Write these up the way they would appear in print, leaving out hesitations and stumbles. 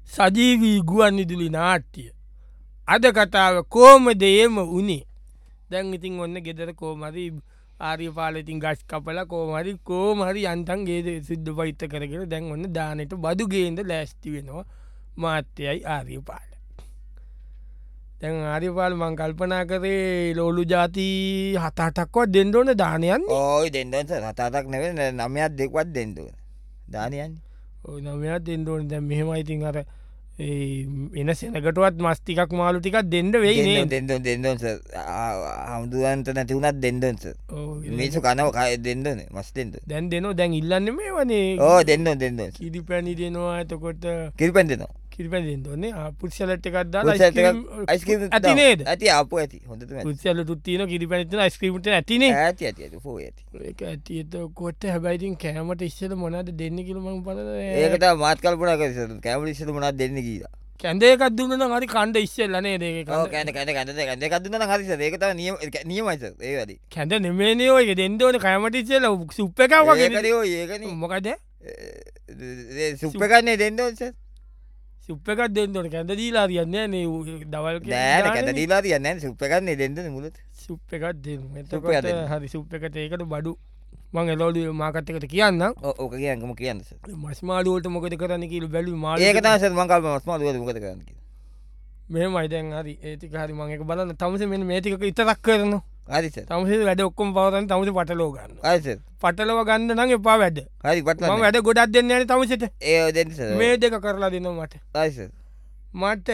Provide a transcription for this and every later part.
සජීවී ගුවන් ඉදිලි නාට්‍ය. අද කතාව කෝම දේම උනේ දැන් ඉතින් ඔන්න ගෙදර කෝමරි ආරිය පාලඉතින් ගස් කපල කෝමරි කෝමහරි අන්තන් ගේද සිද්ධ පයිත්ත කරගෙන දැන් ඔන්න දානට බදු ගේන්ද ලෑස්ති වෙනවා මාත්‍යයයි ආරිය පාල. තැන් ආරිපාල මං කල්පනා කරේ ලෝලු ජාති හතාටක්වත් දෙන්නඩෝන දානයන් ඕයි දෙන්නස හතාතක් නැව නමයක් දෙක්වත් දෙන්නඩුව දානයන් නමයක් දෙන්නඩෝන දැ මෙහෙමයිඉතින් අර එන සෙනකටුවත් මස්තිකක් මාලු ටිකක් දෙන්න වෙයි දෙන්නස හමුදුවන්ත නැතිවුණත් දෙන්නස මිසු කනව කය දෙන්නන මස් දෙන්න දැන් දෙනවා දැන් ඉල්ලන්න මේ වනේ ඕ දෙන්න දෙන්න කිරි පැණි දෙනවා ඇතකොට කිරිපැන් දෙනවා කිරිපැන් දෙන්නන්නේ පුට්සලට් එකක් යිස්කීම ඇති නේද ඇති අප ඇති හොඳ පුත්සල තුත්තින කිරිපැනිතන යිස්ක්‍රීමට ඇතිනේ ඇති ඇති පෝ ඇති ඒක ඇතිත කොට හැබයිතින් කෑමට ඉස්සල මොනද දෙන්න කිලම පල ඒකට මාත් කල්පන කෑමට ඉස්සල මොනත් දෙන්න කියලා කැන්දේකක් දුන්න හරි කණ්ඩ ඉස්සල්ලනේ දෙක කැන කැඳ කදුන්න හරිස ඒකත නියමයිස ඒ වැඩි කැඳ නෙමේනයෝක දෙන්නවන කෑමට ඉස්සල සුප්ප එකක් වගේ ඒකන මොකද සුප්පකන්නේ දෙන්නස සුප්පකක් දෙන්නට කැඳ දීලා තියන්නේ නේ දවල් නෑන කැත දීලා තියන්න සුප්පකන්නේ දෙන්න මුලත් සුප් එකක් දෙන්න හරි සුප් එකට ඒකට බඩු මං එලෝඩ මාකත්තකට කියන්න ඕක කියන්නම කියන්නස මස්මාඩුවට මොකද කරන්න කියල බැලි මා ඒකතස මංකල් මස්මාදුව මොකද කරන්න මේ මයිතැන් හරි ඒතික හරි මංක බලන්න තමස මෙ මේතික ඉතරක් කරන හරිස තමසේ වැඩ ඔක්කොම පවතන් තමස පටලෝගන්න අයිස පටලව ගන්න නං එපා වැඩ හරි පට වැඩ ගොඩක් දෙන්න න තමසට ඒ දෙස මේ දෙක කරලා දෙන්න මට අයිස මට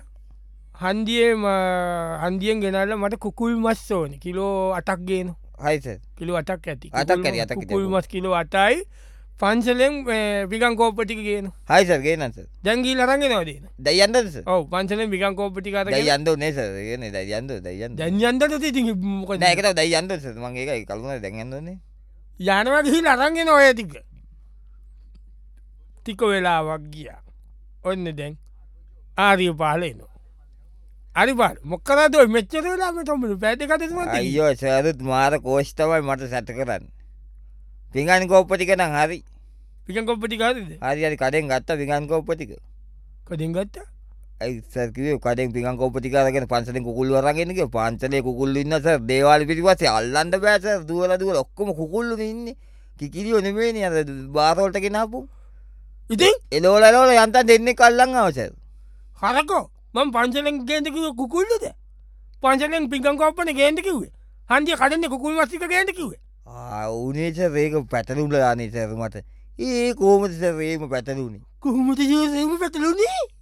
හන්දියෙන් ගෙනල්ල මට කුකුල් මස් ඕන කිලෝ අටක් ගේන හයිස කිලෝ අටක් ඇති අටක් ඇති අටක් කුල් මස් කිලෝ අටයි පන්සලෙන් විකන් කෝපටික කියන හයිසර් ගේනස දැංගී ලරගෙන නොදන දයන්දස ඔව පන්සලෙන් විකන් කෝපටි කර යන්ද නෙස ගෙන දයන්ද දයන් දැන්යන්දට ති මොක දැකට දයන්දස මගේ කල්ුණ දැන්ගන්නන්නේ යනවා ගිහි ලරගෙන ඔය තික තික වෙලාවක් ගිය ඔන්න දැන් ආරිය පාලයනවා අරිපාල මොක්කරද මෙච්චර වෙලාම තොමට පැතිකතම අයෝ සරුත් මාර කෝෂ්තවයි මට සැට කරන්න පිගන් කෝප්පටිකන හරි පිකන් කොප්පටිකාරද හරි කඩෙන් ගත්ත විගන් කෝප්පටික කදින් ගත්ත ඇයිසකිව කඩෙන් පිගන් කෝපටිකාරගෙන පන්සලෙන් කුකුල් වරගෙනක පන්සලේ කුකුල්ල ඉන්නස දේවල් පිටිපස අල්ලන්ට බෑස දුවල දුව ඔක්කොම කුකුල්ලු ඉන්න කිකිරියෝ නෙමේනි අද බාරෝල්ට කෙනපු ඉතින් එලෝලලෝල යන්ත දෙන්නේ කල්ලං අවසර හරකෝ මං පංචලෙන් ගේන්ටකිව කුකුල්ලද පංචලෙන් පිකන් කොප්පන ගේන්ටකිවේ හන්දිය කඩන්න කුකුල් මස්තික ගේන්ටකිවේ උනේච රේක පැටලුල දානේ සැරමට ඒ කෝමති සැරේම පැටලුණේ කොහොමට ජේසේම පැටලුණේ